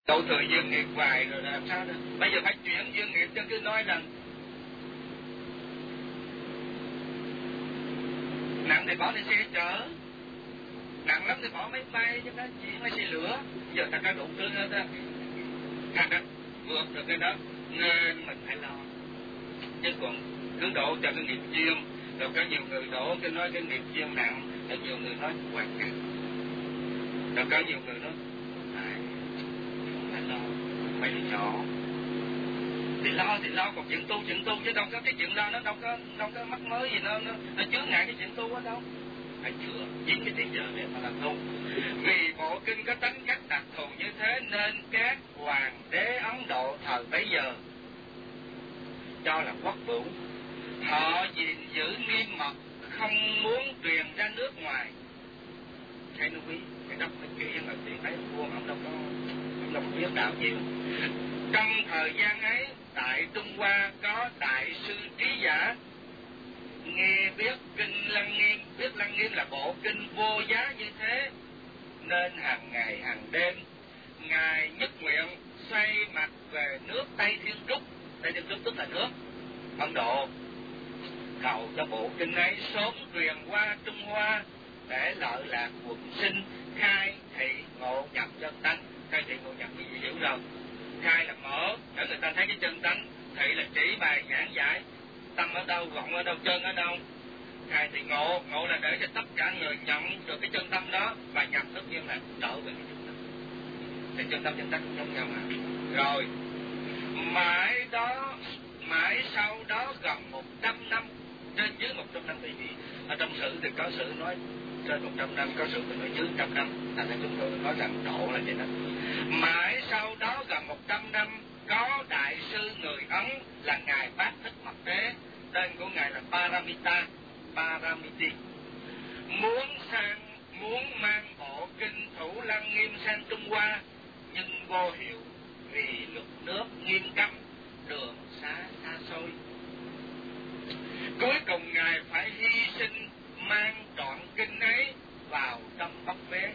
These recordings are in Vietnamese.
Đậu thừa dương nghiệp hoài rồi làm sao đó. Bây giờ phải chuyển dương nghiệp, cho cứ nói rằng nặng thì bỏ lên xe chở, nặng lắm thì bỏ máy bay cho nó chuyển máy xe lửa. Giờ ta có đủ thứ hết á, ta đã vượt được cái đó nên mình phải lo. Chứ còn cứ đổ cho cái nghiệp duyên, rồi có nhiều người đổ cái nói cái nghiệp duyên nặng, rồi nhiều người nói hoàn cảnh, rồi có nhiều người nói phải lo, phải chọn. Thì lo còn chuyện tu chứ đâu có cái chuyện lo, nó đâu có mắc mới gì nó chướng ngại cái chuyện tu ở đâu. Phải chữa chính cái thời giờ để mà làm tu. Vì bộ kinh có tính cách đặc thù như thế nên các hoàng đế Ấn Độ thời bấy giờ cho là quốc vũ, họ gìn giữ nghiêm mật, không muốn truyền ra nước ngoài. Thấy nó quý cái đọc cái kia mà tiền thấy vua ông đâu có biết đạo nhiều. Trong thời gian ấy tại Trung Hoa có đại sư trí giả nghe biết kinh Lăng Nghiêm, biết Lăng Nghiêm là bộ kinh vô giá như thế, nên hàng ngày hàng đêm ngài nhất nguyện xoay mặt về nước Tây Thiên Trúc. Tây Thiên Trúc tức là nước Ấn Độ, cầu cho bộ kinh ấy sớm truyền qua Trung Hoa để lợi lạc quần sinh, khai thị ngộ nhập chân tánh. Khai thị ngộ nhập gì hiểu rồi? Khai là mở để người ta thấy cái chân tánh, thị là chỉ bài giảng giải tâm ở đâu, vọng ở đâu, chân ở đâu. Khai thì ngộ là để cho tất cả người nhận được cái chân tâm đó và nhập tất nhiên là trở về cái chân tâm. Thì chân tâm chân tánh cũng giống nhau mà. Rồi mãi sau đó gần 100 năm, trên dưới 100 năm, bởi vì ở trong sử thì có sử nói trên 100 năm, có sử thì nói dưới 100 năm, thành ra chúng tôi nói rằng độ là vậy đó. Mãi sau đó gần 100 năm có đại sư người Ấn là ngài Bát Thích Mật Đế, tên của ngài là Paramiti, muốn mang bộ kinh Thủ Lăng Nghiêm sang Trung Hoa, nhưng vô hiệu vì luật nước nghiêm cấm, đường xa xôi. Cuối cùng ngài phải hy sinh mang trọn kinh ấy vào trong Bắc Bế.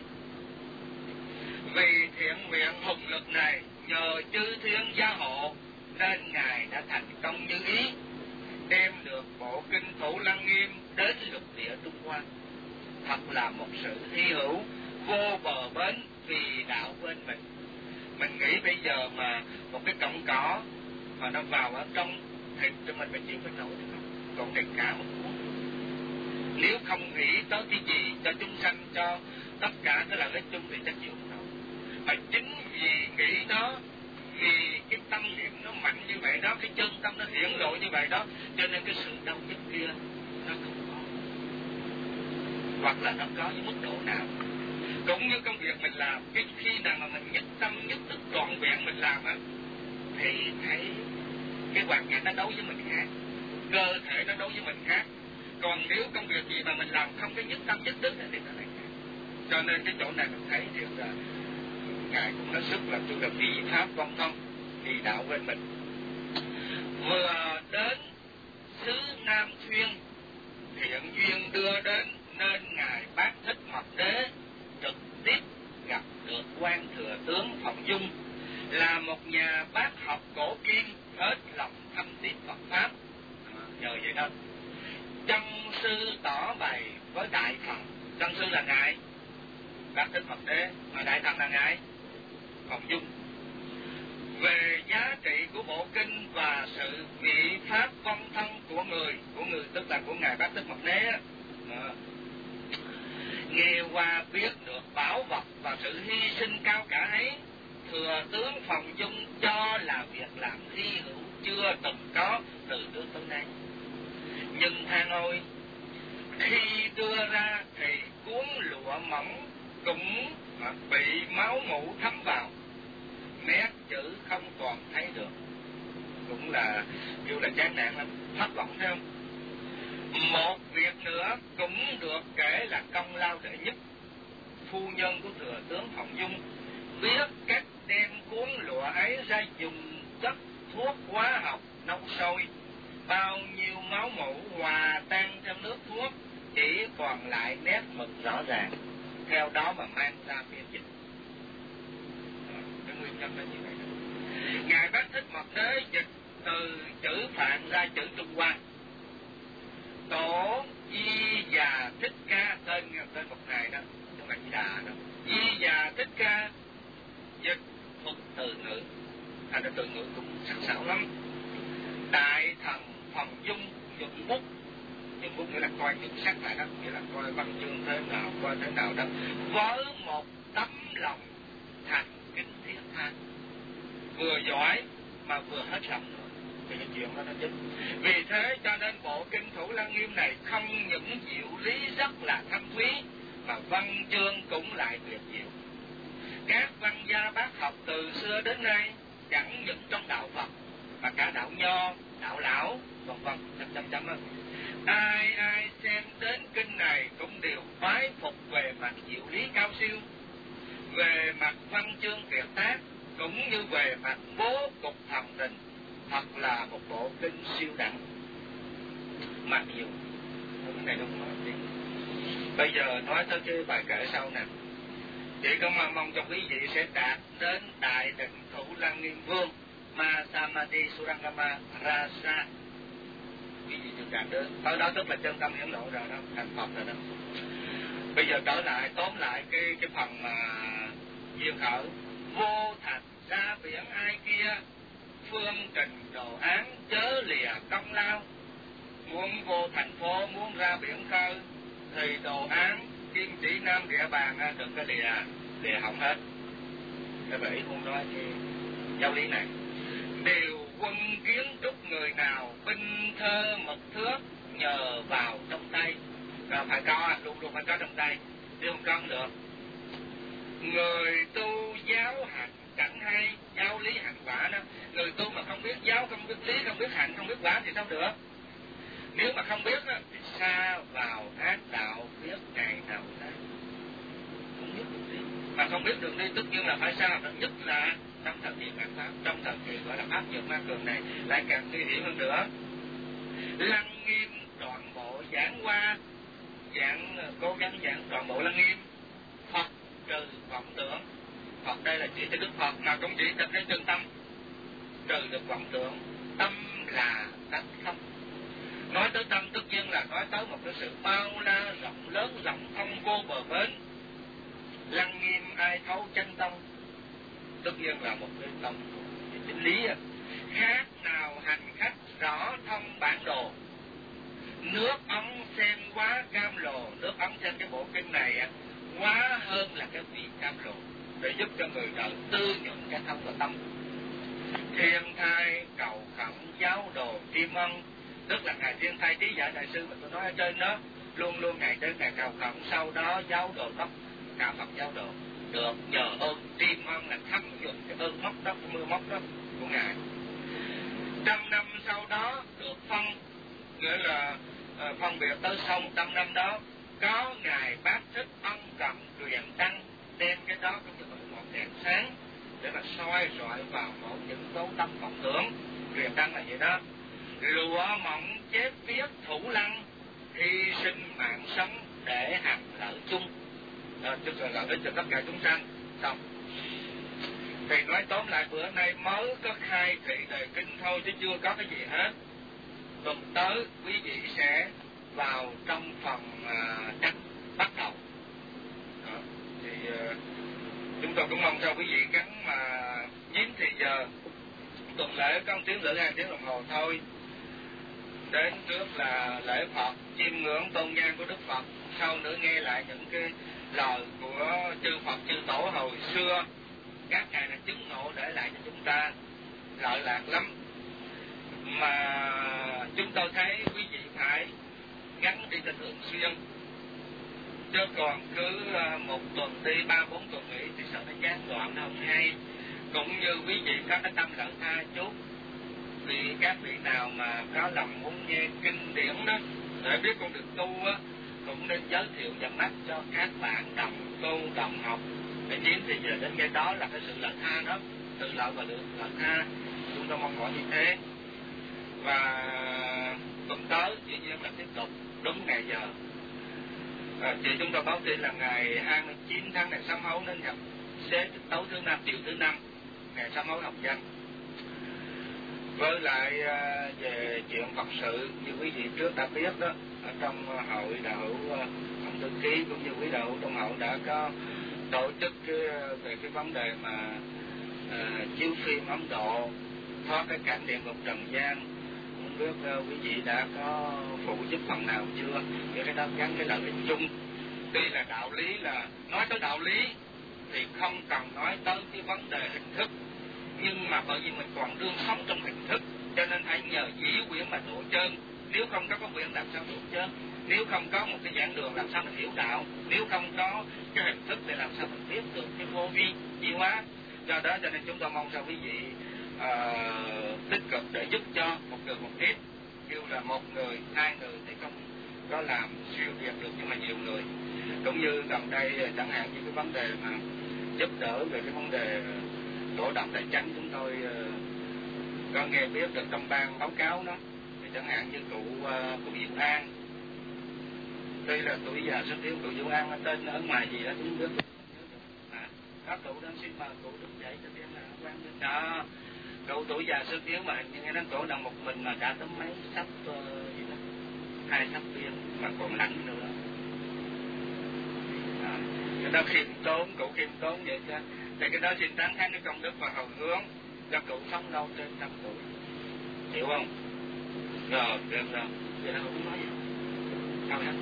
Vì thiện nguyện hùng lực này, nhờ chư thiên gia hộ nên ngài đã thành công như ý, đem được bộ kinh Thủ Lăng Nghiêm đến lục địa Trung Hoa. Thật là một sự hy hữu vô bờ bến vì đạo bên mình. Mình nghĩ bây giờ mà một cái cọng cỏ mà nó vào ở trong thịt cho mình chịu phải nổi được không? Còn này cả một cuốn. Nếu không nghĩ tới cái gì cho chúng sanh, cho tất cả cái lợi ích chung thì chắc chịu không nổi. Mà chính vì nghĩ đó, vì cái tâm niệm nó mạnh như vậy đó, cái chân tâm nó hiển lộ như vậy đó, cho nên cái sự đau nhức kia nó không có, hoặc là nó có với mức độ nào. Cũng như công việc mình làm, cái khi nào mà mình nhất tâm nhất thức trọn vẹn mình làm á, thì thấy cái hoàn cảnh nó đấu với mình khác, cơ thể nó đấu với mình khác. Còn nếu công việc gì mà mình làm không cái nhất tâm nhất thức thì nó lại khác. Cho nên cái chỗ này mình thấy điều là ngài cũng hết sức làm cho là vị pháp vong thông thì đạo bên mình. Vừa đến xứ Nam Xuyên, thiện duyên đưa đến nên ngài Bát Thích Mật Đế trực tiếp gặp được quan thừa tướng Phụng Dung, là một nhà bác học cổ kim hết lòng thâm tín Phật pháp. Nhờ vậy đó, chân sư tỏ bày với đại thần. Chân sư là ngài Bát Thích Mật Đế, mà đại thần là ngài Phụng Dung, về giá trị của bộ kinh và sự vị pháp vong thân của người tức là của ngài Bát Thích Mật Đế. Nghe qua biết được bảo vật và sự hy sinh cao cả ấy, thừa tướng Phụng Dung cho là việc làm hy hữu chưa từng có từ trước tới nay. Nhưng than ôi, khi đưa ra thì cuốn lụa mỏng cũng bị máu mủ thấm vào, nét chữ không còn thấy được. Cũng là kêu là chán nản lắm, thất vọng thấy không? Một việc nữa cũng được kể là công lao đệ nhất. Phu nhân của thừa tướng Phụng Dung biết cách đem cuốn lụa ấy ra dùng chất thuốc hóa học nấu sôi, bao nhiêu máu mủ hòa tan trong nước thuốc, chỉ còn lại nét mực rõ ràng, theo đó mà mang ra phiên dịch. Cái nguyên nhân là như vậy. Ngài Bác Thích Mật Đế dịch từ chữ Phạn ra chữ Trung Hoa. Tổ Di Già Thích Ca, tên một ngài đó, trong ngài Di Đà đó. Di Già Thích Ca dịch thuật từ ngữ, thành ra từ ngữ cũng sắc sảo lắm. Đại thần Phòng Dung nhuận bút nghĩa là coi những sắc lại đó, nghĩa là coi văn chương thế nào, coi thế nào đó, với một tấm lòng thành kính thiết tha, vừa giỏi mà vừa hết lòng nữa. Thì cái chuyện đó nó chính. Vì thế cho nên bộ kinh Thủ Lăng Nghiêm này không những diệu lý rất là thâm thúy, mà văn chương cũng lại tuyệt diệu. Các văn gia bác học từ xưa đến nay, chẳng những trong đạo Phật mà cả đạo Nho, đạo Lão, vân vân, ai xem đến kinh này cũng đều bái phục về mặt diệu lý cao siêu, về mặt văn chương tuyệt tác, cũng như về mặt bố cục thẩm định. Thật là một bộ kinh siêu đẳng. Mặc dù cái này đúng không? Bây giờ nói tới cái bài kể sau nè, chỉ có mong cho quý vị sẽ đạt đến Đại Định Thủ Lăng Nghiêm Vương Masamati Surangama Rasa. Quý vị được đạt đến tới đó tức là chân tâm hiển lộ rồi đó, thành Phật rồi đó. Bây giờ trở lại, tóm lại cái phần mà duyên khởi. Vô thành ra biển ai kia, phương trình đồ án chớ lìa công lao. Muốn vô thành phố, muốn ra biển khơi, thì đồ án kim chỉ nam địa bàn đừng có lìa hỏng hết. Cái vậy không nói thì giáo lý này. Điều quân kiến trúc người nào, binh thơ mật thước nhờ vào trong tay. Rồi phải có, luôn luôn phải có trong tay, chứ không có được. Người tu giáo hạnh chẳng hay, giáo lý hạnh quả đó. Người tu mà không biết giáo, không biết lý, không biết hạnh, không biết quả thì sao được? Nếu mà không biết thì xa vào ác đạo, biết ngày nào ra. Không biết được đi. Mà không biết đường đi tất nhiên là phải xa, nhất là trong thời kỳ mạt Pháp, trong thời kỳ gọi là áp dụng ma cường này lại càng nguy hiểm hơn nữa. Lăng Nghiêm toàn bộ giảng qua, cố gắng giảng toàn bộ Lăng Nghiêm. Phật trừ vọng tưởng. Phật đây là chỉ tới Đức Phật, mà cũng chỉ tới cái chân tâm. Trừ được vọng tưởng, tâm là tánh không. Nói tới tâm tất nhiên là nói tới một cái sự bao la rộng lớn, rộng thông vô bờ bến. Lăng Nghiêm ai thấu chân tông, tất nhiên là một cái tông chính lý. Khác nào hành khách rõ thông bản đồ, nước ống xem quá cam lồ. Nước ống xem cái bộ kinh này quá hơn là cái vị cam lồ, để giúp cho người đời tư nhuận cái thông và tâm. Thiên thai cầu khẩn giáo đồ Kim Ân, tức là ngài Thiên Thai Trí Giải Đại Sư mà tôi nói ở trên đó, luôn luôn ngày đến ngày cầu khẩn, sau đó giáo đồ tóc cả Phật giáo đồ được nhờ ơn Kim Ân là thâm nhuận cái ơn mốc đó, cái mưa mốc đó của ngài. 100 năm sau đó được phân, nghĩa là phân biệt tới sau 100 năm đó có ngài Bác Thích Ân cầm truyền tăng, đem cái đó cũng như một đèn sáng để mà soi rọi vào mỗi những dấu tâm vọng tưởng. Truyền tăng là vậy đó. Lụa mỏng chép viết Thủ Lăng, hy sinh mạng sống để hành lợi chung, tức là lợi ích cho tất cả chúng sanh. Xong thì nói tóm lại, bữa nay mới có khai thị đề kinh thôi chứ chưa có cái gì hết. Tuần tới quý vị sẽ vào trong phần chắc bắt đầu đó. Thì chúng tôi cũng mong cho quý vị gắn mà chiếm thì giờ. Tuần lễ có 1 tiếng rưỡi 2 tiếng đồng hồ thôi. Đến trước là lễ Phật, chiêm ngưỡng tôn nhang của Đức Phật, sau nữa nghe lại những cái lời của chư Phật chư Tổ hồi xưa, các ngài là chứng ngộ để lại cho chúng ta, lợi lạc lắm. Mà chúng tôi thấy quý vị phải gắn đi cho thường xuyên, chứ còn cứ 1 tuần đi 3-4 tuần nghỉ thì sợ nó gián đoạn, nó không hay. Cũng như quý vị có cái tâm lợi tha chút, vì các vị nào mà có lòng muốn nghe kinh điển đó để biết con đường tu á, cũng nên giới thiệu và mắt cho các bạn đồng tu đồng học để chiếm thì giờ đến cái đó là cái sự lợi tha đó, tự lợi và được lợi tha. Chúng tôi mong mỏi như thế. Và tuần tới dĩ nhiên là tiếp tục đúng ngày giờ. Chị chúng tôi báo tin là ngày 29 tháng này Sám Hấu đến nhập xế tấu thứ 5, chiều thứ 5 ngày sám hối học văn. Với lại về chuyện Phật sự, như quý vị trước đã biết đó, ở trong hội đạo hữu ông Tư Ký cũng như quý đạo hữu trong hội đã có tổ chức về cái vấn đề mà chiếu phim Ấn Độ thoát cái cảnh địa ngục trần gian. Không biết quý vị đã có phụ giúp phần nào chưa? Vì cái đó gắn cái lợi ích chung. Tuy là đạo lý, là nói tới đạo lý thì không cần nói tới cái vấn đề hình thức, nhưng mà bởi vì mình còn đương sống trong hình thức, cho nên phải nhờ dĩ quyển mà độ chân. Nếu không có quyển làm sao độ chân? Nếu không có một cái giảng đường làm sao mình hiểu đạo? Nếu không có cái hình thức thì làm sao mình biết được cái vô vi di hóa? Do đó cho nên chúng tôi mong sao quý vị tích cực để giúp cho một người một ít. Kêu là một người, hai người thì không có làm siêu việt được, nhưng mà nhiều người. Cũng như gần đây chẳng hạn như cái vấn đề mà giúp đỡ về cái vấn đề đổ đập tài chánh, chúng tôi có nghe biết được trong ban báo cáo đó. Thì chẳng hạn như cụ Diệu An, đây là tuổi già sức yếu, cụ Diệu An tên ở ngoài gì đó chúng biết. Các cụ đang xin mời cụ đứng dậy cho tiên là quan lên đó. Cụ tuổi già sức yếu mà hình như nghe nói cổ đang một mình mà đã tới mấy sắp gì đó, 2 sắp viên mà còn lạnh nữa. Cái đó khiêm tốn, cụ khiêm tốn vậy chứ. Thì cái đó xin tán thán cái công đức và hầu hướng cho cụ sống lâu trên 100 tuổi. Hiểu không? Rồi, được rồi. Vậy nó không nói gì. Sao hết?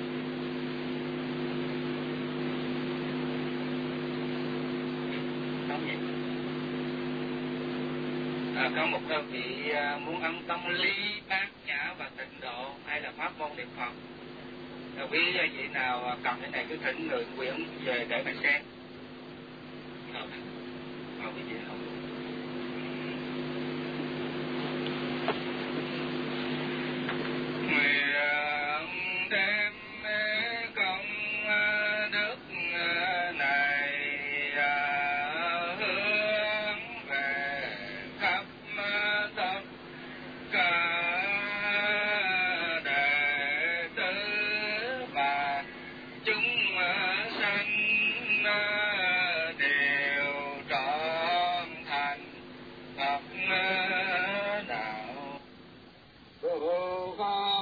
Nói gì? Có một đơn vị muốn ấn tâm ly, bát nhã và tịnh độ hay là pháp môn niệm Phật. Quý vị nào cần cái này cứ thỉnh người quyển về để mà xem. Quý vị không. Nguyện đem công đức này hướng về khắp tất cả đệ tử và chúng sanh đều trọn thành Phật đạo. Vô pháp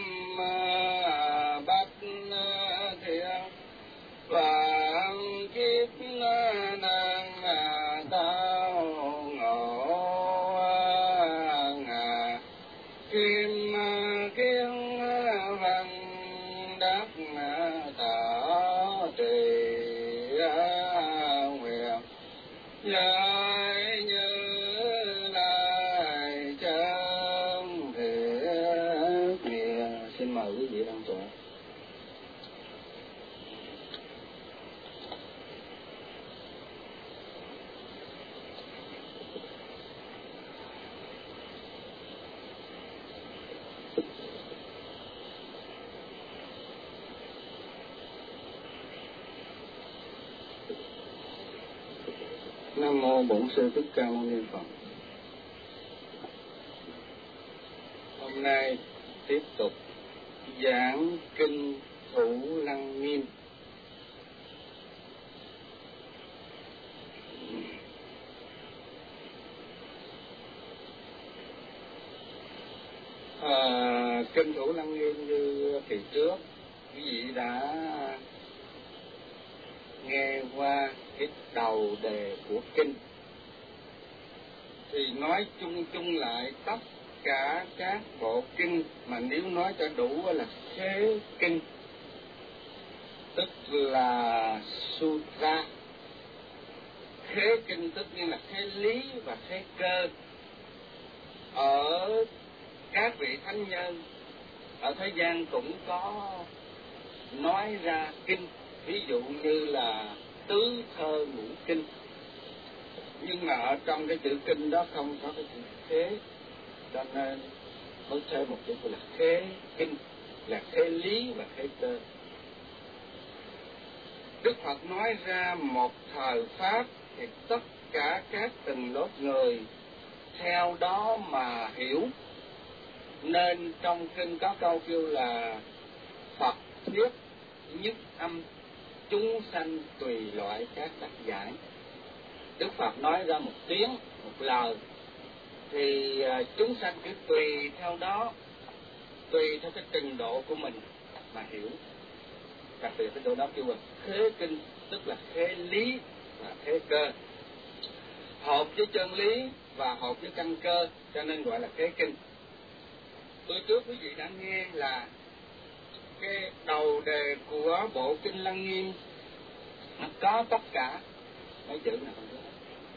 bát thiện vạn kiếp nan tao ngộ kim kiến văn đắc thọ trì nguyện giải như lai chân thiện nguyện. Xin mời quý vị đăng tọa. Nam mô Bổn Sư Thích Ca Mâu Ni Phật. Hôm nay tiếp tục giảng kinh Thủ Lăng Nghiêm. Kinh Thủ Lăng Nghiêm như kỳ trước quý vị đã nghe qua cái đầu đề của kinh, thì nói chung chung lại tất cả các bộ kinh mà nếu nói cho đủ là khế kinh, tức là sutra. Khế kinh tức như là khế lý và khế cơ. Ở các vị thánh nhân ở thế gian cũng có nói ra kinh, ví dụ như là tứ thơ ngũ kinh, nhưng mà ở trong cái chữ kinh đó không có cái chữ khế, cho nên mới thêm một chữ là khế kinh, là khế lý và khế cơ. Đức Phật nói ra một thời pháp thì tất cả các tầng lớp người theo đó mà hiểu, nên trong kinh có câu kêu là Phật thuyết nhất âm, chúng sanh tùy loại các tác giải. Đức Phật nói ra một tiếng, một lời, thì chúng sanh cứ tùy theo đó, tùy theo cái trình độ của mình mà hiểu. Đặc biệt cái chỗ đó kêu là khế kinh, tức là khế lý và khế cơ, hợp với chân lý và hợp với căn cơ, cho nên gọi là khế kinh. Tôi trước quý vị đã nghe là cái đầu đề của bộ kinh Lăng Nghiêm nó có tất cả mấy chữ này không biết.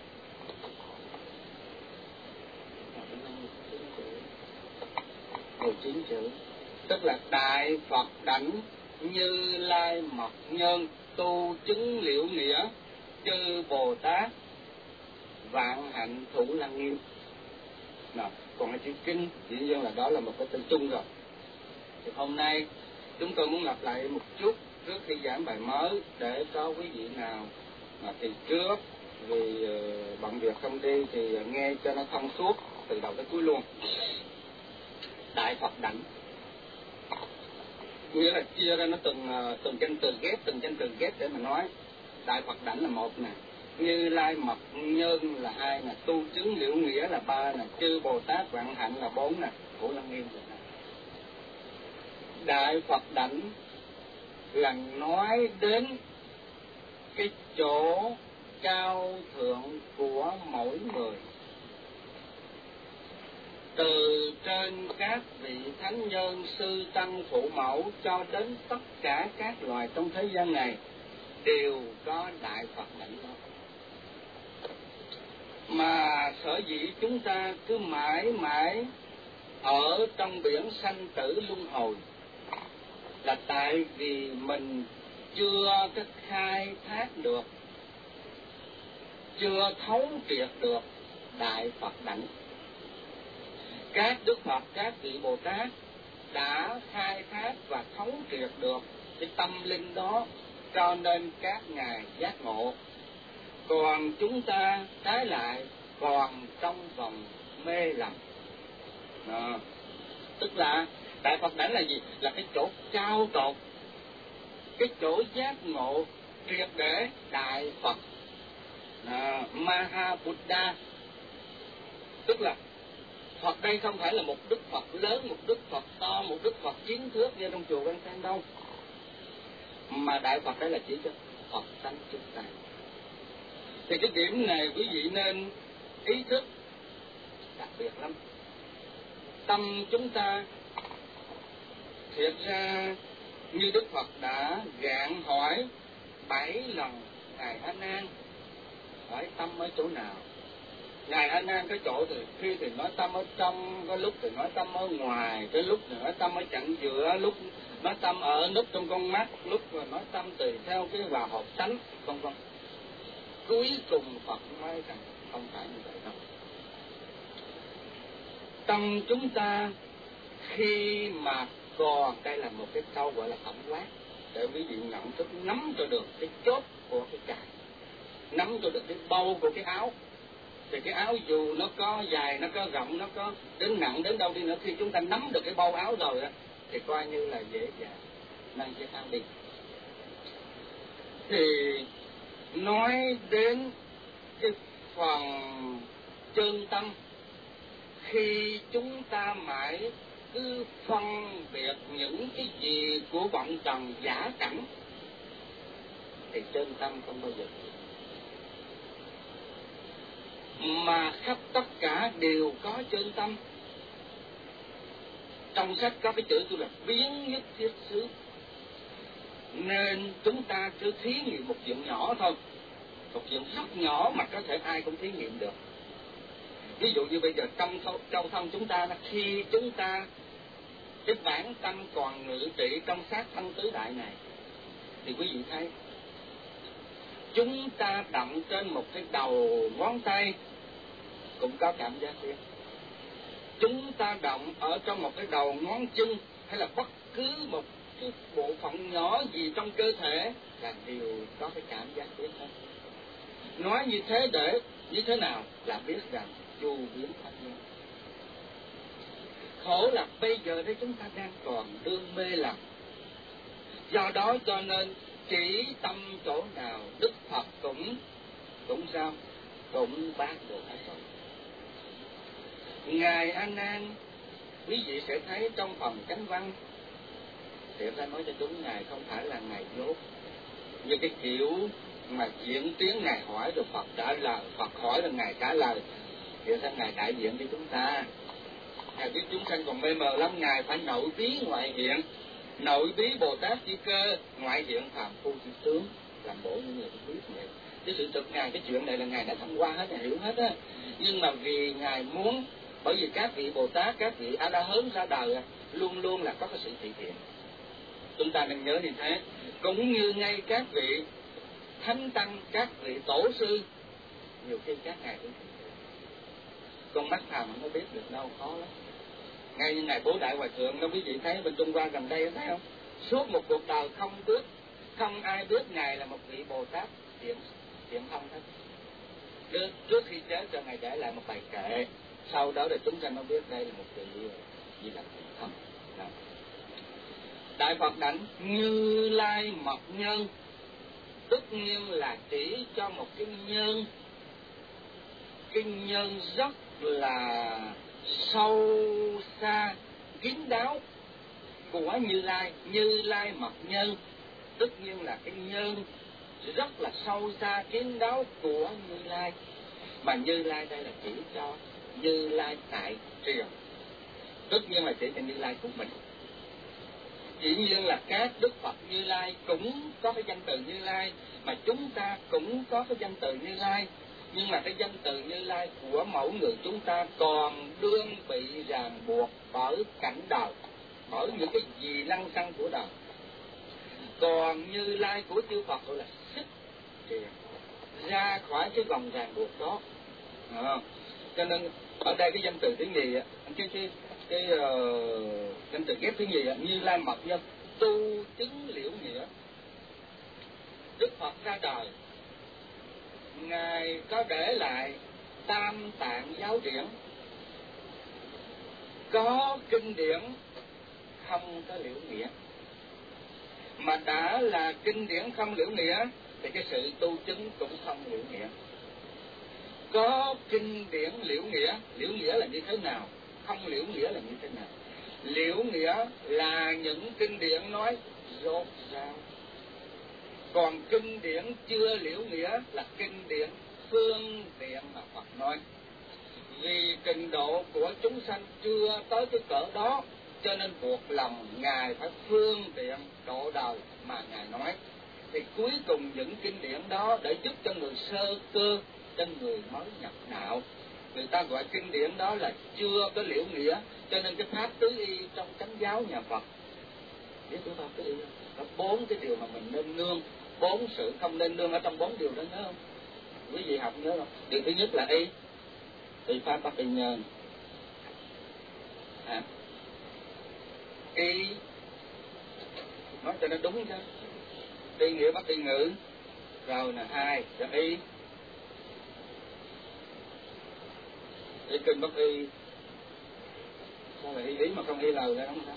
Đầu 9 chữ, tức là Đại Phật đảnh Như Lai mật nhân tu chứng liễu nghĩa chư Bồ Tát vạn hạnh thủ Lăng Nghiêm. Nào, còn cái chữ kinh dĩ nhiên là đó là một cái tên chung rồi. Thì hôm nay chúng tôi muốn lặp lại một chút trước khi giảng bài mới, để có quý vị nào mà thì trước vì bận việc không đi thì nghe cho nó thông suốt từ đầu tới cuối luôn. Đại Phật đảnh nghĩa là chia ra nó từng danh từ ghép để mà nói. Đại Phật đảnh là một nè, Như Lai mật nhân là hai nè, tu chứng liễu nghĩa là ba nè, chư Bồ Tát vạn hạnh là bốn nè, Thủ Lăng Nghiêm là năm. Đại Phật đảnh là nói đến cái chỗ cao thượng của mỗi người, từ trên các vị thánh nhân, sư tăng, phụ mẫu cho đến tất cả các loài trong thế gian này đều có Đại Phật đảnh đó. Mà sở dĩ chúng ta cứ mãi mãi ở trong biển sanh tử luân hồi là tại vì mình chưa có khai thác được, chưa thấu triệt được Đại Phật đảnh. Các Đức Phật, các vị Bồ Tát đã khai thác và thấu triệt được cái tâm linh đó, cho nên các ngài giác ngộ. Còn chúng ta trái lại còn trong vòng mê lầm. Tức là Đại Phật đảnh là gì? Là cái chỗ cao tột, cái chỗ giác ngộ triệt để Đại Phật, Mahabuddha. Tức là Phật đây không phải là một Đức Phật lớn, một Đức Phật to, một Đức Phật chiến thước như trong chùa Văn Sang đâu, mà Đại Phật đây là chỉ cho Phật tánh chúng ta. Thì cái điểm này quý vị nên ý thức đặc biệt lắm. Tâm chúng ta thiệt ra như Đức Phật đã gạn hỏi 7 lần Ngài A Nan, hỏi tâm ở chỗ nào. Ngài A Nan cái chỗ thì khi thì nói tâm ở trong, có lúc thì nói tâm ở ngoài, cái lúc thì nói tâm ở chặng giữa, lúc nói tâm ở nút trong con mắt, lúc mà nói tâm tùy theo cái hòa hợp tánh, vân vân. Cuối cùng Phật nói rằng không phải như vậy đâu. Tâm chúng ta khi mà còn, đây là một cái câu gọi là tổng quát, để quý vị nhận thức nắm cho được cái chốt của cái cài, nắm cho được cái bâu của cái áo. Thì cái áo dù nó có dài, nó có rộng, nó có đến nặng đến đâu đi nữa, khi chúng ta nắm được cái bâu áo rồi á, thì coi như là dễ dàng nâng chiếc áo đi. Thì nói đến cái phần chân tâm, khi chúng ta mãi cứ phân biệt những cái gì của vọng trần giả cảnh, thì chân tâm không bao giờ. Mà khắp tất cả đều có chân tâm. Trong sách có cái chữ tôi là biến nhất thiết xứ, nên chúng ta cứ thí nghiệm một chuyện nhỏ thôi, một chuyện rất nhỏ mà có thể ai cũng thí nghiệm được. Ví dụ như bây giờ trong châu thân chúng ta, khi chúng ta cái bản tâm còn ngự trị trong xác thân tứ đại này, thì quý vị thấy chúng ta đậm trên một cái đầu ngón tay cũng có cảm giác riêng. Chúng ta động ở trong một cái đầu ngón chân, hay là bất cứ một cái bộ phận nhỏ gì trong cơ thể là đều có cái cảm giác riêng hết. Nói như thế để như thế nào là biết rằng vô biến pháp nhân. Khổ là bây giờ đây chúng ta đang còn đương mê lầm. Do đó cho nên chỉ tâm chỗ nào Đức Phật cũng sao cũng bác Bồ Tát rồi. Ngài A Nan, quý vị sẽ thấy trong phần chánh văn thì ta nói cho chúng ngài không phải là ngài dốt như cái kiểu mà diễn tiến ngài hỏi rồi Phật trả lời, Phật hỏi rồi ngài trả lời. Thì sao ngài đại diện cho chúng ta? Ngài biết chúng sanh còn mê mờ lắm, ngài phải nội bí ngoại hiện, nội bí Bồ Tát Di Cơ, ngoại hiện phàm phu chư tướng, làm bộ những người biết vậy. Cái sự thực ngài, cái chuyện này là ngài đã thông qua hết, ngài hiểu hết á. Nhưng mà vì ngài muốn, bởi vì các vị Bồ Tát, các vị A La Hớn ra đời luôn luôn là có cái sự thị thiện. Chúng ta nên nhớ như thế. Cũng như ngay các vị thánh tăng, các vị tổ sư, nhiều khi các ngài cũng thị thiện. Con mắt phàm không có biết được đâu, khó lắm. Ngay như ngài Bố Đại Hòa Thượng đó, quý vị thấy bên Trung Hoa gần đây thấy không? Suốt một cuộc đời không ai biết ngài là một vị Bồ Tát thiện thông hết. Trước khi chết cho ngài để lại một bài kệ, sau đó để chúng ta mới biết đây là một vị gì là thiện thông. Đại Phật đảnh Như Lai Mộc Nhân, tất nhiên là chỉ cho một cái nhân rất là sâu xa kín đáo của Như Lai Mộc Nhân, tất nhiên là cái nhân rất là sâu xa kín đáo của Như Lai. Mà Như Lai đây là chỉ cho Như Lai tại triều, tất nhiên là chỉ cho Như Lai của mình. Dĩ nhiên là các Đức Phật Như Lai cũng có cái danh từ Như Lai, mà chúng ta cũng có cái danh từ Như Lai. Nhưng mà cái danh từ Như Lai của mỗi người chúng ta còn đương bị ràng buộc bởi cảnh đời, bởi những cái gì lăng xăng của đời. Còn Như Lai của chư Phật gọi là xích triền ra khỏi cái vòng ràng buộc đó. Cho nên ở đây cái danh từ thứ nhì, cái danh từ ghép thứ nhì, Như Lai Mộc Nhân, tu chứng liễu nghĩa. Đức Phật ra đời, ngài có để lại Tam Tạng giáo điển, có kinh điển không có liễu nghĩa. Mà đã là kinh điển không liễu nghĩa thì cái sự tu chứng cũng không liễu nghĩa. Có kinh điển liễu nghĩa là như thế nào? Không liễu nghĩa là như thế nào? Liễu nghĩa là những kinh điển nói rốt ráo. Còn kinh điển chưa liễu nghĩa là kinh điển phương tiện mà Phật nói. Vì trình độ của chúng sanh chưa tới cái cỡ đó, cho nên buộc lòng ngài phải phương tiện độ đời mà ngài nói. Thì cuối cùng những kinh điển đó để giúp cho người sơ cơ, cho người mới nhập đạo, người ta gọi kinh điển đó là chưa có liễu nghĩa. Cho nên cái pháp tứ y trong chánh giáo nhà Phật, biết cái pháp tứ y có 4 cái điều mà mình nên nương, 4 sự không nên nương ở trong 4 điều đó, nhớ không? Quý vị học nhớ không? Điều thứ nhất là y pháp bất y nhân. Y nói cho nó đúng chứ, y nghĩa bất y ngữ. Rồi là 2 là y kinh bất y. Sao là y ý mà không y lời ra, đúng không?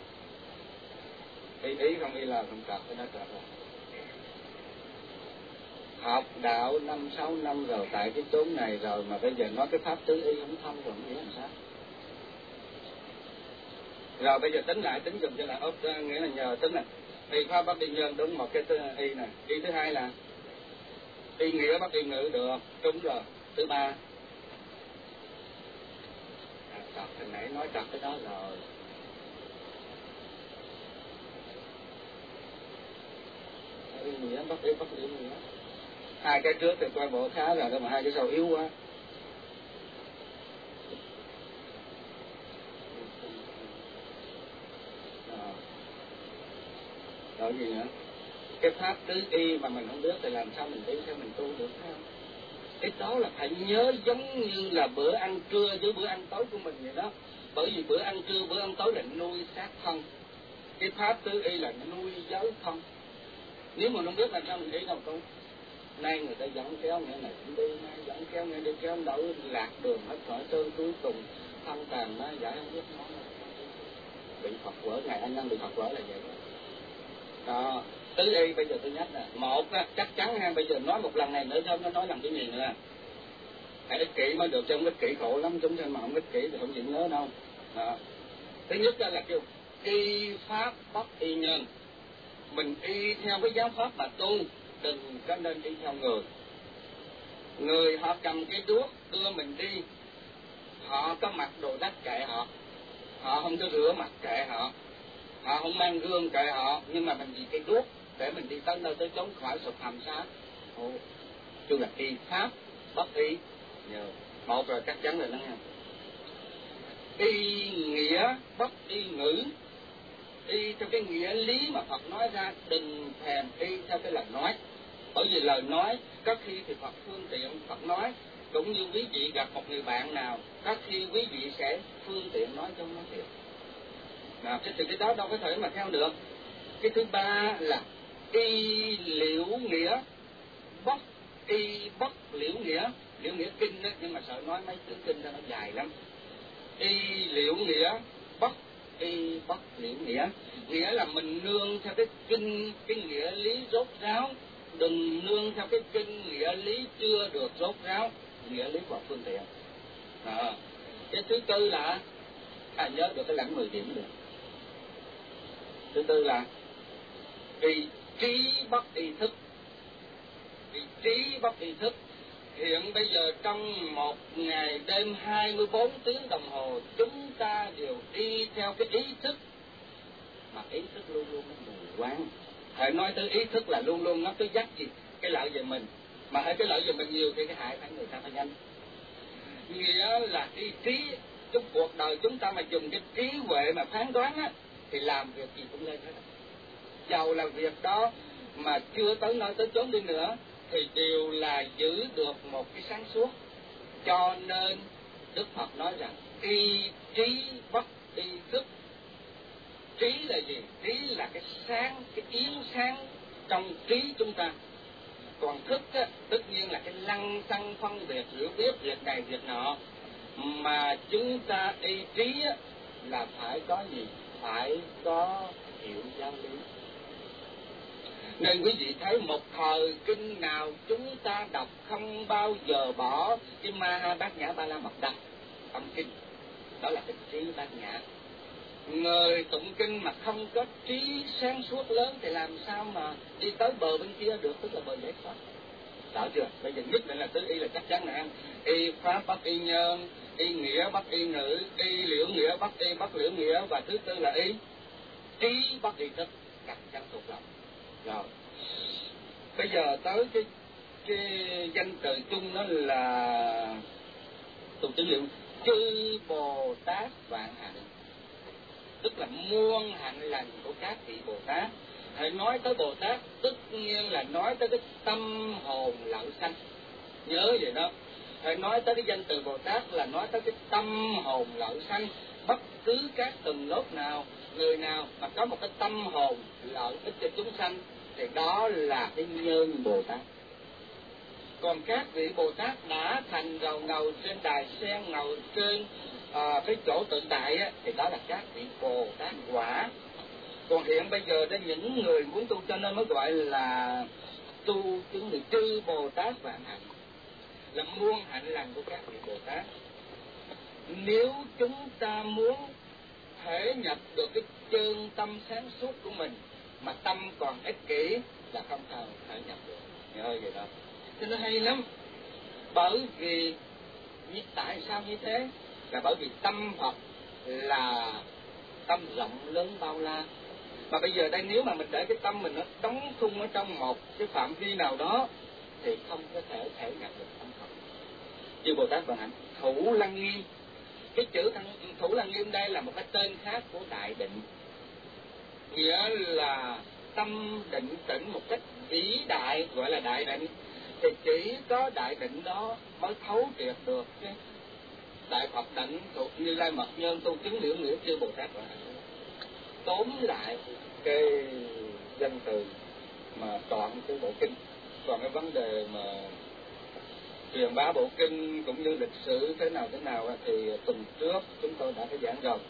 Y ý không y lời không cập, cái đó cập rồi. Học đạo 5-6 năm rồi tại cái chốn này rồi mà bây giờ nói cái pháp tứ y không thông rồi nghĩa làm sao? Rồi bây giờ tính dùng cho là nghĩa là nhờ tính là y pháp bất y nhân, đúng một cái y này. Y thứ hai là y nghĩa bất y ngữ, được, đúng rồi. Thứ ba Phật hồi nãy nói trật cái đó rồi. Y nghĩa bất y nghĩa. 2 cái trước thì coi bộ khá rồi đó, mà 2 cái sau yếu quá. Rồi gì nữa? Cái pháp tứ y mà mình không biết thì làm sao mình đi theo mình tu được không? Cái đó là phải nhớ, giống như là bữa ăn trưa với bữa ăn tối của mình vậy đó. Bởi vì bữa ăn trưa, bữa ăn tối là nuôi xác thân. Cái pháp tứ y là nuôi giới thân. Nếu mà không biết làm sao mình đi đâu tu. Nay người ta dẫn kéo nghĩa này cũng đi, nay dẫn kéo nghĩa đi, kéo đỡ lạc đường hết khỏi tư, cuối cùng thân tàn nó giải không biết nó bị Phật vỡ. Ngày anh đang bị Phật vỡ là vậy đó. Tứ y bây giờ tôi nhắc nè, một chắc chắn ha, bây giờ nói một lần này nữa thôi, nó nói lần thứ nhì nữa. Phải ích kỷ mới được, chứ không ích kỷ khổ lắm. Chúng sanh mà không ích kỷ thì không chịu nhớ đâu. Đó. Thứ nhất là kêu y pháp bất y nhân. Mình y theo cái giáo pháp mà tu, đừng có nên đi theo người. Người họ cầm cái đuốc đưa mình đi, họ có mặc đồ đắt kệ họ, họ không có rửa mặt kệ họ, họ không mang gương kệ họ, nhưng mà mình vì cái đuốc để mình đi tới nơi tới chốn khỏi sụp hầm xá. Chứ là y pháp bất y. Một rồi chắc chắn rồi đó nha. Y nghĩa bất y ngữ. Y theo cái nghĩa lý mà Phật nói ra, đừng thèm y theo cái lời nói. Bởi vì lời nói có khi thì Phật phương tiện Phật nói, cũng như quý vị gặp một người bạn nào, có khi quý vị sẽ phương tiện nói cho nó thiệt. Chứ từ cái đó đâu có thể mà theo được. Cái thứ ba là y liễu nghĩa bất y bất liễu nghĩa. Liễu nghĩa kinh đó, nhưng mà sợ nói mấy chữ kinh ra nó dài lắm. Y liễu nghĩa bất y bất liễu nghĩa. Nghĩa là mình nương theo cái kinh, cái nghĩa lý rốt ráo, đừng nương theo cái kinh nghĩa lý chưa được rốt ráo, nghĩa lý của phương tiện. Cái thứ tư là nhớ được cái lãnh 10 điểm được. Thứ tư là y trí bất y thức. Y trí bất y thức. Hiện bây giờ trong một ngày đêm 24 tiếng đồng hồ, chúng ta đều đi theo cái ý thức, mà ý thức luôn luôn nó mù quáng. Hãy nói tới ý thức là luôn luôn nó cứ dắt gì cái lợi về mình, mà hãy cái lợi về mình nhiều thì cái hại phải người ta phải nhanh. Nghĩa là ý trí. Trong cuộc đời chúng ta mà dùng cái trí huệ mà phán đoán á, thì làm việc gì cũng lên hết. Dầu là việc đó mà chưa tới nơi tới chốn đi nữa, thì đều là giữ được một cái sáng suốt. Cho nên Đức Phật nói rằng y trí bất y thức. Trí là gì? Trí là cái sáng, cái yến sáng trong trí chúng ta. Còn thức á, tất nhiên là cái lăng xăng phân biệt hiểu biết việc này việc nọ. Mà chúng ta y trí á, là phải có gì? Phải có hiểu giáo lý. Nên quý vị thấy một thời kinh nào chúng ta đọc không bao giờ bỏ cái Ma Bát Nhã Ba La Mật Đa âm kinh. Đó là cái trí bát nhã. Người tụng kinh mà không có trí sáng suốt lớn thì làm sao mà đi tới bờ bên kia được, tức là bờ giải thoát. Rõ chưa? Bây giờ nhất định là tứ y là chắc chắn nè. Y pháp bất y nhân, y nghĩa bất y ngữ, y liễu nghĩa bất y bất liễu nghĩa, và thứ tư là y trí bất y thức. Chắc chắn thuộc lòng. Rồi. Bây giờ tới cái danh từ chung đó là tụng tư liệu chư Bồ Tát vạn hạnh, tức là muôn hạnh lành của các vị Bồ Tát. Hãy nói tới Bồ Tát tất nhiên là nói tới cái tâm hồn lậu sanh, nhớ vậy đó. Hãy nói tới cái danh từ Bồ Tát là nói tới cái tâm hồn lậu sanh. Bất cứ các tầng lớp nào, người nào mà có một cái tâm hồn lợi ích cho chúng sanh thì đó là cái nhân Bồ Tát. Còn các vị Bồ Tát đã thành rồi ngồi trên đài sen, ngồi trên cái chỗ tự tại á, thì đó là các vị Bồ Tát quả. Còn hiện bây giờ đây những người muốn tu cho nên mới gọi là tu chứng được chư Bồ Tát vạn hạnh, là muôn hạnh lành của các vị Bồ Tát. Nếu chúng ta muốn thể nhập được cái chân tâm sáng suốt của mình mà tâm còn ích kỷ là không thể nhập được. Nhớ vậy đó. Cho nó hay lắm. Bởi vì tại sao như thế? Là bởi vì tâm Phật là tâm rộng lớn bao la. Mà bây giờ đây nếu mà mình để cái tâm mình nó đóng khung ở trong một cái phạm vi nào đó thì không có thể nhập được tâm Phật. Chư Bồ Tát vạn hạnh Thủ Lăng Nghiêm. Cái chữ Thủ Lăng Nghiêm đây là một cái tên khác của đại định, nghĩa là tâm định tĩnh một cách vĩ đại, gọi là đại định. Thì chỉ có đại định đó mới thấu triệt được cái đại Phật định thuộc Như Lai Mật Nhân tu chứng liễu nghĩa chư Bồ Tát vạn hạnh. Tóm lại cái danh từ mà chọn cái bộ kinh. Còn cái vấn đề mà truyền bá bộ kinh cũng như lịch sử thế nào thì tuần trước chúng tôi đã có giảng rồi.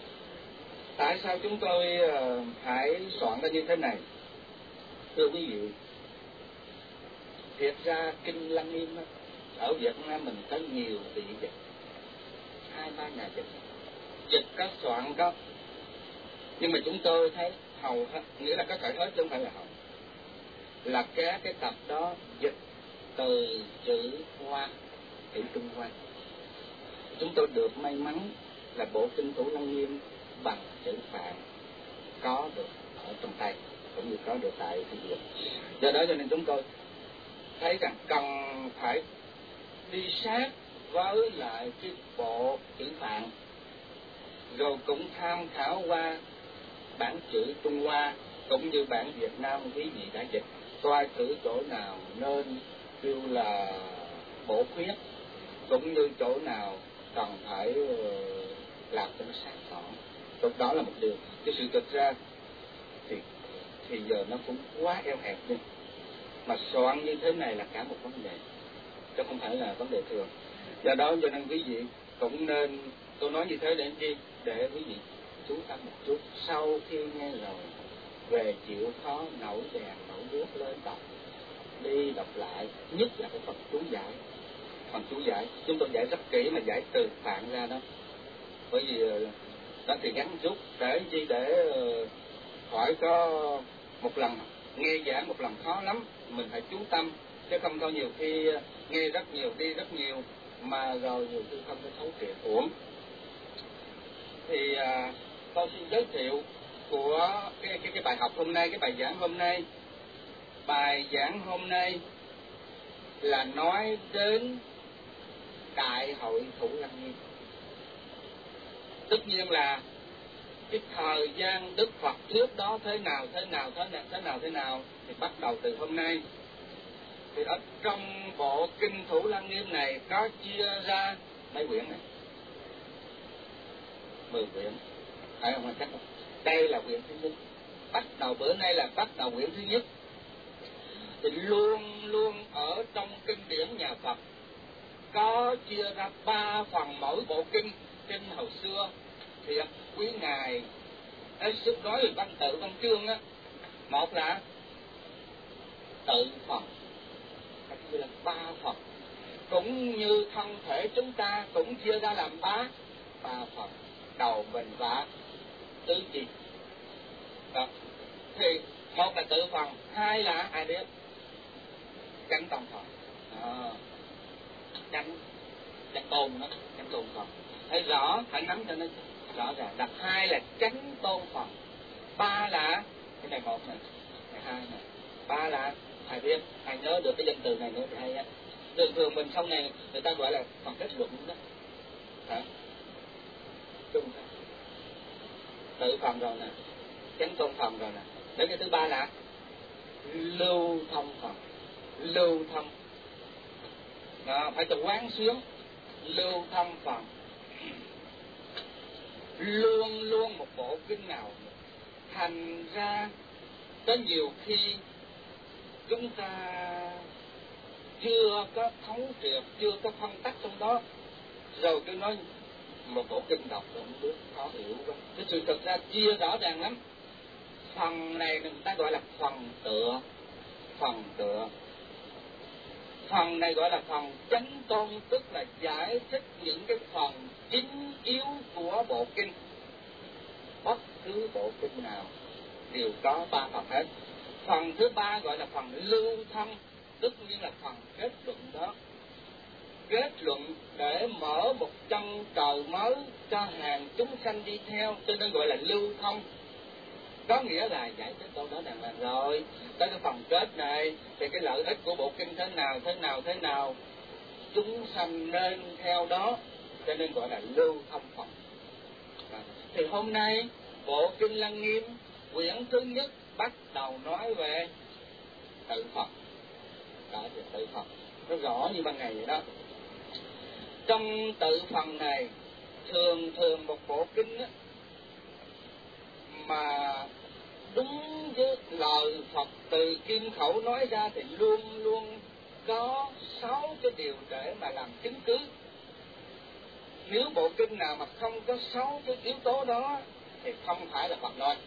Tại sao chúng tôi phải soạn ra như thế này? Thưa quý vị, thiệt ra kinh Lăng Nghiêm ở Việt Nam mình có nhiều vị dịch, 2-3 nhà dịch có soạn có, nhưng mà chúng tôi thấy hầu hết, nghĩa là có thể hết chứ không phải là hầu, là cái tập đó dịch từ chữ Hoa, chữ Trung Hoa. Chúng tôi được may mắn là bộ kinh Thủ Lăng Nghiêm bằng chữ Phạn có được ở trong tay, cũng như có được tại thị trường. Do đó cho nên chúng tôi thấy rằng cần phải đi sát với lại cái bộ chữ Phạn, rồi cũng tham khảo qua bản chữ Trung Hoa cũng như bản Việt Nam quý vị đã dịch, coi thử chỗ nào nên kêu là bổ khuyết, cũng như chỗ nào cần phải làm cho nó sáng tỏ. Lúc đó là một điều. Cái sự thực ra thì giờ nó cũng quá eo hẹp đi, mà soạn như thế này là cả một vấn đề, chứ không phải là vấn đề thường. Do đó cho nên quý vị cũng nên, tôi nói như thế để chi, để quý vị chú tâm một chút, sau khi nghe rồi về chịu khó nổi đèn nổi đuốc lên đọc, đi đọc lại, nhất là cái phần chú giải. Phần chú giải chúng tôi giải rất kỹ, mà giải từ Phạn ra đó, bởi vì đó thì gắn rút để chi, để khỏi có một lần nghe giảng một lần khó lắm, mình phải chú tâm, chứ không thôi nhiều khi nghe rất nhiều, đi rất nhiều mà rồi nhiều khi không có thấu triệt uổng. Thì tôi xin giới thiệu của cái bài học hôm nay, cái bài giảng hôm nay. Bài giảng hôm nay là nói đến Đại hội Thủ Lăng Nghiêm. Tất nhiên là cái thời gian Đức Phật trước đó thế nào thì bắt đầu từ hôm nay. Thì ở trong bộ kinh Thủ Lăng Nghiêm này có chia ra mấy quyển này, 10 quyển, phải không? Chắc không? Đây là quyển thứ nhất. Bắt đầu bữa nay là bắt đầu quyển thứ nhất. Thì luôn luôn ở trong kinh điển nhà Phật có chia ra 3 phần mỗi bộ kinh. Kinh hồi xưa thì quý ngài hết sức nói về văn tự văn chương á. Một là tự phần, là 3 phần, cũng như thân thể chúng ta cũng chia ra làm 3 phần: đầu, mình và tứ chi. Đó. Thì một là tự phần, hai là ai biết? Chánh tông phần. Chánh tôn đó, chánh tôn phần. Thấy rõ, phải nắm cho nó rõ ràng. Đặt hai là chánh tôn phần, ba là cái này một này, này hai này, ba là ai biết, ai nhớ được cái danh từ này nữa thì hay á. Thường thường mình sau này người ta gọi là phần kết luận đó. Hả? Trung phần. Tự phần rồi nè, chánh tôn phần rồi nè. Đến cái thứ ba là lưu thông phần. Lưu thông. Đó, phải cho quán xuyến. Lưu thông phần. Luôn luôn một bộ kinh nào. Thành ra có nhiều khi chúng ta chưa có thấu triệt, chưa có phân tách trong đó, rồi tôi nói một bộ kinh đọc rồi không biết, khó hiểu quá. Cái sự thật ra chia rõ ràng lắm. Phần này người ta gọi là phần tựa. Phần tựa. Phần này gọi là phần chánh tôn, tức là giải thích những cái phần chính yếu của bộ kinh. Bất cứ bộ kinh nào đều có 3 phần hết. Phần thứ ba gọi là phần lưu thông, tất nhiên là phần kết luận đó. Kết luận để mở một chân trời mới cho hàng chúng sanh đi theo, cho nên gọi là lưu thông. Có nghĩa là giải thích câu đó đàng hoàng rồi. Tới cái phần kết này thì cái lợi ích của bộ kinh thế nào chúng sanh nên theo đó, cho nên gọi là lưu thông phần. Thì hôm nay bộ kinh Lăng Nghiêm quyển thứ nhất bắt đầu nói về tự Phật. Đó là tự Phật, nó rõ như ban ngày vậy đó. Trong tự phần này thường một bộ kinh á, mà đúng với lời Phật từ kim khẩu nói ra thì luôn luôn có 6 cái điều để mà làm chứng cứ. Nếu bộ kinh nào mà không có 6 cái yếu tố đó thì không phải là Phật nói.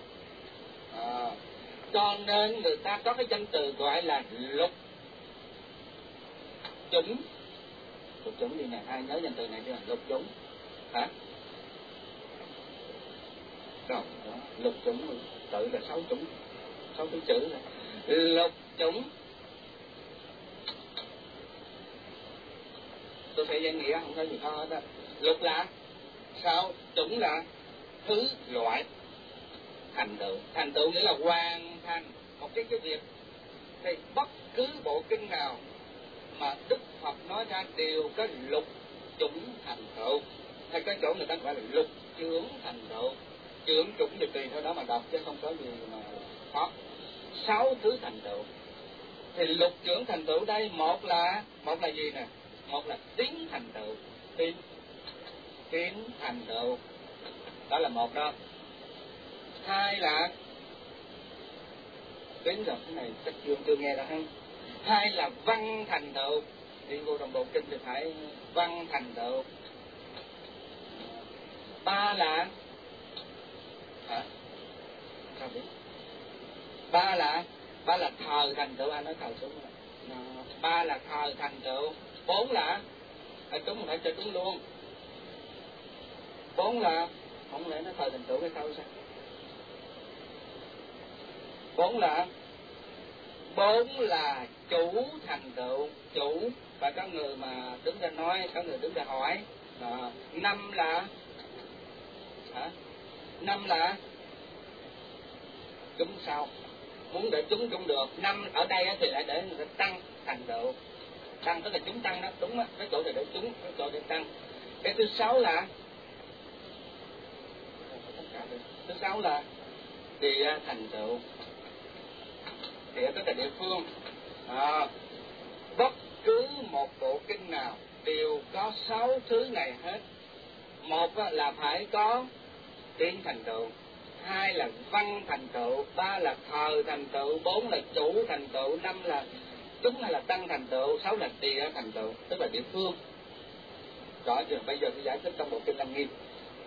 Cho nên người ta có cái danh từ gọi là lục chủng Lục chủng gì nè, ai nhớ danh từ này chưa? Lục chủng hả? Rồi đó, lục chủng tự là 6 chủng, 6 thứ chữ là lục chủng. Tôi sẽ danh nghĩa không có gì khó hết đó. Lục là sao? Chủng là thứ loại. Thành tựu nghĩa là hoàn thành một cái việc. Thì bất cứ bộ kinh nào mà Đức Phật nói ra đều có lục chủng thành tựu. Hay cái chỗ người ta gọi là lục chưởng thành tựu. Chưởng chủng thì tùy theo đó mà đọc chứ không có gì mà khó. 6 thứ thành tựu. Thì lục chưởng thành tựu đây một là gì nè? Một là tiến thành tựu. Tiến thành tựu. Đó là một đó. Hai là đến rồi cái này chắc chưa nghe đâu ha. Hai là văn thành tựu. Đi vô trong bộ kinh thì phải văn thành tựu. Ba là hả? Sao biết? Ba là thờ thành tựu. Anh nói thờ xuống rồi. Ba là thờ thành tựu. Bốn là chúng phải cho chúng luôn. Bốn là không lẽ nó thờ thành tựu cái sao sao? Bốn là chủ thành tựu. Chủ và có người mà đứng ra nói, có người đứng ra hỏi. Năm là hả? Năm là chúng sao? Muốn để chúng được. Năm ở đây thì lại để người ta tăng thành tựu. Tăng tức là chúng tăng đó, đúng á. Cái chỗ này để chúng, cái chỗ để tăng. Cái thứ sáu là địa thành tựu. Địa tức là địa phương. Bất cứ một bộ kinh nào đều có 6 thứ này hết. Một là phải có tiến thành tựu. Hai là văn thành tựu. Ba là thờ thành tựu. Bốn là chủ thành tựu. Năm là chúng hay là tăng thành tựu. Sáu là địa thành tựu, tức là địa phương. Rõ chưa? Bây giờ tôi giải thích trong bộ kinh Lăng Nghiêm.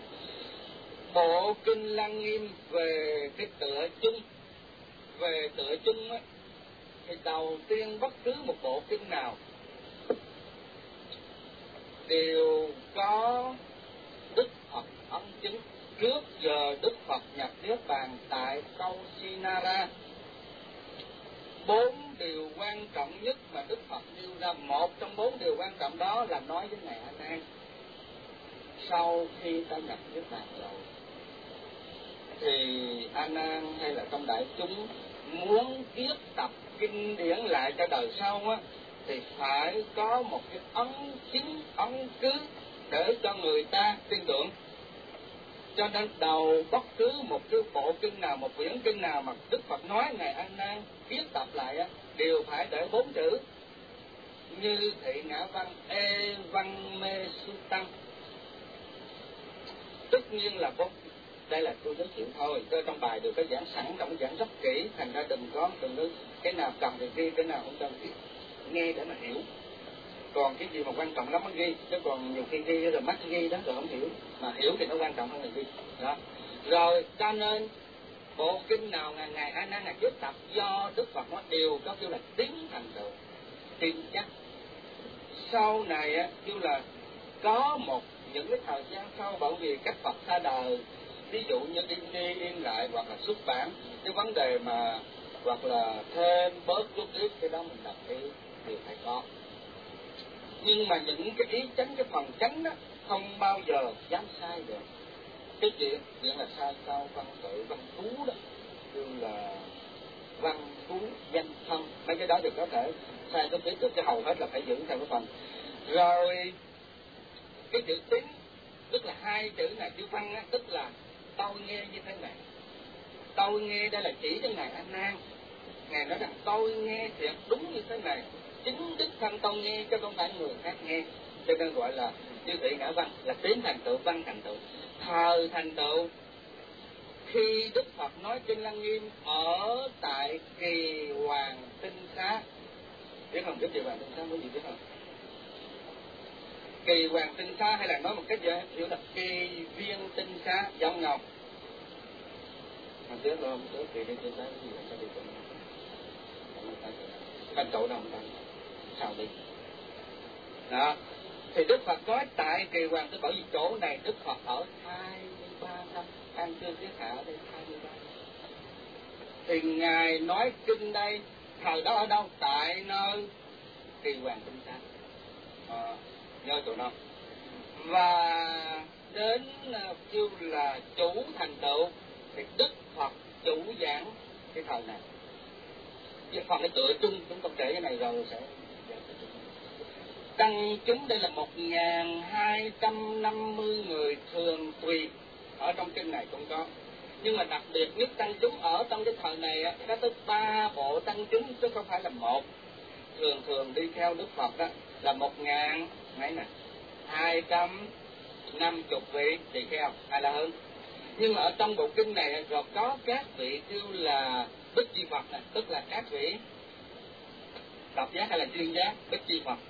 Bộ kinh Lăng Nghiêm về cái tựa chung. Về tựa chung á, thì đầu tiên bất cứ một bộ kinh nào đều có Đức Phật ấn chứng. Trước giờ Đức Phật nhập Niết Bàn tại câu Sinara, 4 điều quan trọng nhất mà Đức Phật nêu ra. Một trong 4 điều quan trọng đó là nói với Ngài A Nan. Sau khi ta nhập Niết Bàn rồi thì A Nan hay là trong đại chúng muốn viết tập kinh điển lại cho đời sau á, thì phải có một cái ấn chứng, ấn cứ để cho người ta tin tưởng. Cho nên đầu bất cứ một cái bộ kinh nào, một quyển kinh nào mà Đức Phật nói Ngài A Nan viết tập lại á, đều phải để 4 chữ như thị ngã văn e văn mê su tăng. Tất nhiên là 4. Đây là tôi giới thiệu thôi, tôi trong bài được có giảng sẵn, trong giảng rất kỹ, thành ra đừng có cái nào cần thì ghi, cái nào không cần thì nghe để mà hiểu. Còn cái gì mà quan trọng lắm mới ghi, chứ còn nhiều khi ghi rồi mắt ghi đó rồi không hiểu, mà hiểu thì nó quan trọng hơn là ghi đó. Rồi cho nên bộ kinh nào Ngài A Nan Ngài viết tập do Đức Phật nói đều có kêu là tiến thành tựu, tin chắc. Sau này á kêu là có một những cái thời gian sau, bởi vì các Phật ra đời, ví dụ như in lại hoặc là xuất bản, cái vấn đề mà hoặc là thêm bớt chút ít cái đó mình đọc thì phải có. Nhưng mà những cái ý chánh, cái phần chánh đó không bao giờ dám sai được. Cái chuyện là sai sao văn tự, văn phú đó, như là văn phú, danh thân, mấy cái đó thì có thể sai có biết được, cái hầu hết là phải giữ theo cái phần. Rồi cái chữ tín, tức là 2 chữ này, chữ văn á, tức là tôi nghe như thế này. Tôi nghe đây là chỉ cho Ngài A Nan. Ngài nói rằng tôi nghe thiệt đúng như thế này, chính đích thân tôi nghe cho không phải người khác nghe. Cho nên gọi là như thị ngã văn, là tín thành tựu, văn thành tựu, thờ thành tựu. Khi Đức Phật nói trên Lăng Nghiêm ở tại Kỳ Hoàng Tinh Xá, biết không? Biết Kỳ Hoàng Tinh Xá có gì biết không? Kỳ Hoàng Tinh Xá hay là nói một cách dễ hiểu là Kỳ Viên Tinh Xá, giống nhau. Mà trước rồi, trước Kỳ Viên Tinh Xá cái gì là sao đi cùng? Thành tựu đâu không ta? Sao đi? Đó. Thì Đức Phật nói tại Kỳ Hoàng Tử Bảo vì chỗ này Đức Phật ở 23 năm, an cư kiết hạ ở đây 23 năm. Thì Ngài nói kinh đây, thời đó ở đâu? Tại nơi Kỳ Hoàng Tinh Xá, nhớ chỗ đó. Và đến kêu là chủ thành tựu thì Đức Phật chủ giảng cái thời này. Cái phần cái tựa chung chúng con kể cái này rồi sẽ tăng chúng đây là 1250 người thường tùy, ở trong kinh này cũng có. Nhưng mà đặc biệt nhất tăng chúng ở trong cái thời này có tới 3 bộ tăng chúng chứ không phải là một. Thường đi theo Đức Phật đó là 1250 vị tỳ kheo hay là hơn. Nhưng mà ở trong bộ kinh này rồi có các vị kêu là Bích Chi Phật này, tức là các vị độc giác hay là duyên giác Bích Chi Phật.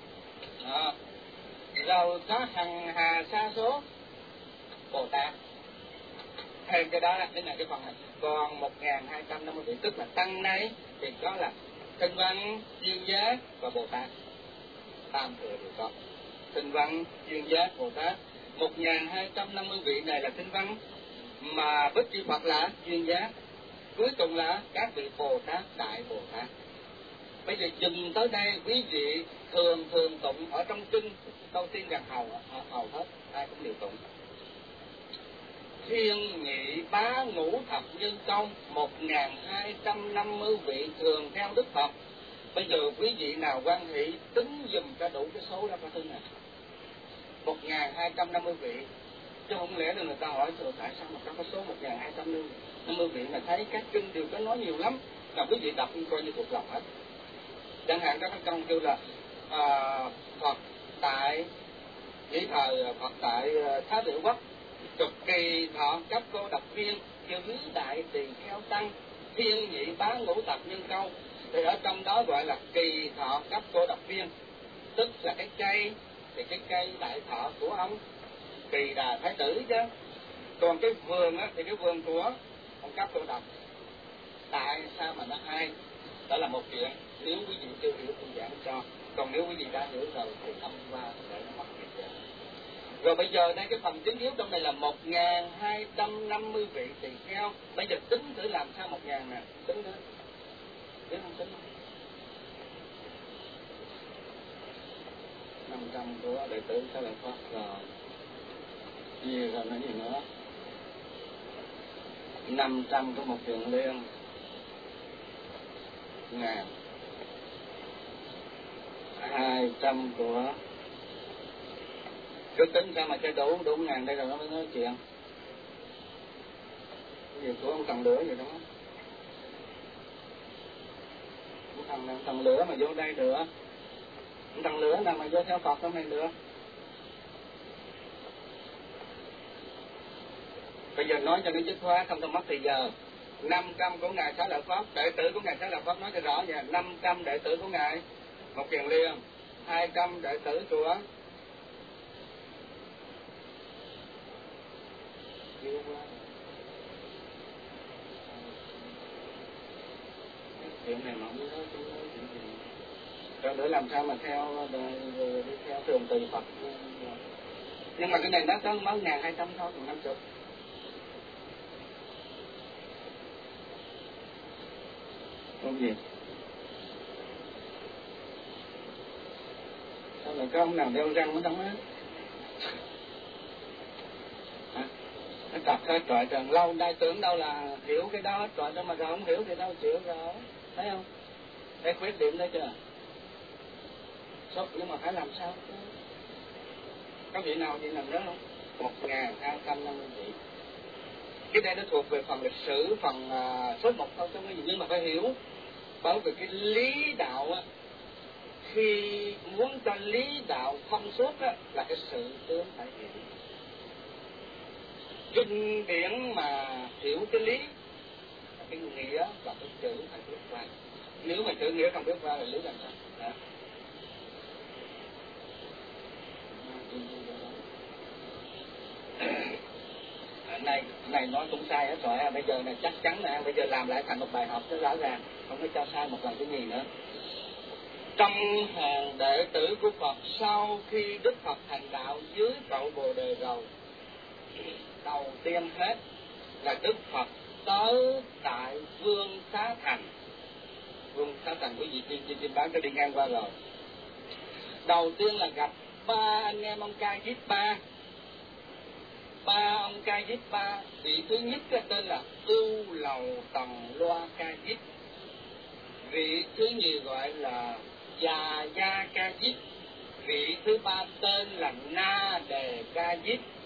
Rồi có hằng hà sa số Bồ Tát. Thêm cái đó là cái này cái phần này. Còn 1250 vị tức là tăng này thì có là Tinh Văn, Duyên Giác và Bồ Tát. Tam thừa đều có. Tinh Văn, Duyên Giác, Bồ Tát. 1250 vị này là Tinh Văn, mà Bích Chi Phật là Duyên Giác, cuối cùng là các vị Bồ Tát, Đại Bồ Tát. Bây giờ dừng tới đây, quý vị thường tụng ở trong kinh đầu tiên rằng hầu hết ai cũng đều tụng Thiên Nhị Bá Ngũ Thập Nhân Công. 1250 vị thường theo Đức Phật. Bây giờ quý vị nào quan hệ tính dùm cho đủ cái số đó có thứ này 1250 vị. Chứ không lẽ là người ta hỏi tại sao mà có số 1250 vị mà thấy các kinh đều có nói nhiều lắm. Còn quý vị đọc coi như thuộc lòng hết. Chẳng hạn các công kêu là Phật tại chỉ thời Phật tại Thái Tử Quốc, cực kỳ thọ cấp cô độc viên, chữ đại tỳ kheo tăng, thiên nhị bá ngũ thập nhân câu. Thì ở trong đó gọi là kỳ thọ cấp cô độc viên, tức là cái cây, thì cái cây đại thọ của ông Kỳ Đà Thái Tử chứ. Còn cái vườn á, thì cái vườn của ông cấp cô độc. Tại sao mà nó hay? Đó là một chuyện, nếu quý vị chưa hiểu tôi giảng cho. Còn nếu quý vị đã hiểu rồi thì thông qua để nó mất việc. Rồi bây giờ đây cái phần chính yếu trong này là 1250 vị tỳ kheo. Bây giờ tính thử làm sao 1000 nè, tính nữa. Tính không tính không? 500 của đệ tử Xá Lợi Phất rồi. Gì rồi nói gì nữa? 500 của một Thiện Liên. 1000. 200 của cứ tính sao mà cho đủ 1000 đây rồi nó mới nói chuyện. Cái gì của ông Thần Lửa vậy đó. Thần Lửa mà vô đây được. Thần Lửa nào mà vô theo Phật trong này được. Bây giờ nói cho nó dứt khoát khôngต้องmất thì giờ. 500 của ngài Xá Lợi Phất, đệ tử của ngài Xá Lợi Phất nói cho rõ nha. 500 đệ tử của ngài Một Kiền Liên, 200 đệ tử của chuyện này mà không nói chuyện gì. Rồi để làm sao mà theo đi theo thường tùy Phật. Nhưng mà cái này nó có mới 1200 thôi, còn 50. Không gì? Sao lại có ông nào đeo răng ở trong á? Nó cặp hết trọi trần lâu nay tưởng đâu là hiểu cái đó trọi đâu mà rồi không hiểu thì đâu chịu rồi. Thấy không? Thấy khuyết điểm đấy chưa? Sốc nhưng mà phải làm sao? Có vị nào vậy làm đó không? 1250 vị. Cái này nó thuộc về phần lịch sử, phần số 1 thôi trong cái gì, nhưng mà phải hiểu. Bởi vì cái lý đạo á, khi muốn cho lý đạo thông suốt á, là cái sự tướng phải hiểu. Kinh điển mà hiểu cái lý, cái nghĩa và cái chữ phải biết qua. Nếu mà chữ nghĩa không biết qua thì lý làm sao? Đó. Này nói cũng sai hết rồi. Bây giờ này chắc chắn là bây giờ làm lại thành một bài học rất rõ ràng, không có cho sai một lần cái gì nữa. Trong hàng đệ tử của Phật, sau khi Đức Phật thành đạo dưới cội Bồ Đề rồi, đầu tiên hết là Đức Phật tới tại Vương Xá Thành. Vương Xá Thành quý vị trên bán có đi ngang qua rồi. Đầu tiên là gặp ba anh em ông Ca Diếp Ba. Ba ông Ca Diếp Ba, vị thứ nhất cái tên là Tu Lầu Tần Loa Ca Diếp, vị thứ nhì gọi là Già Gia Ca Diếp, vị thứ ba tên là Na Đề Ca Diếp,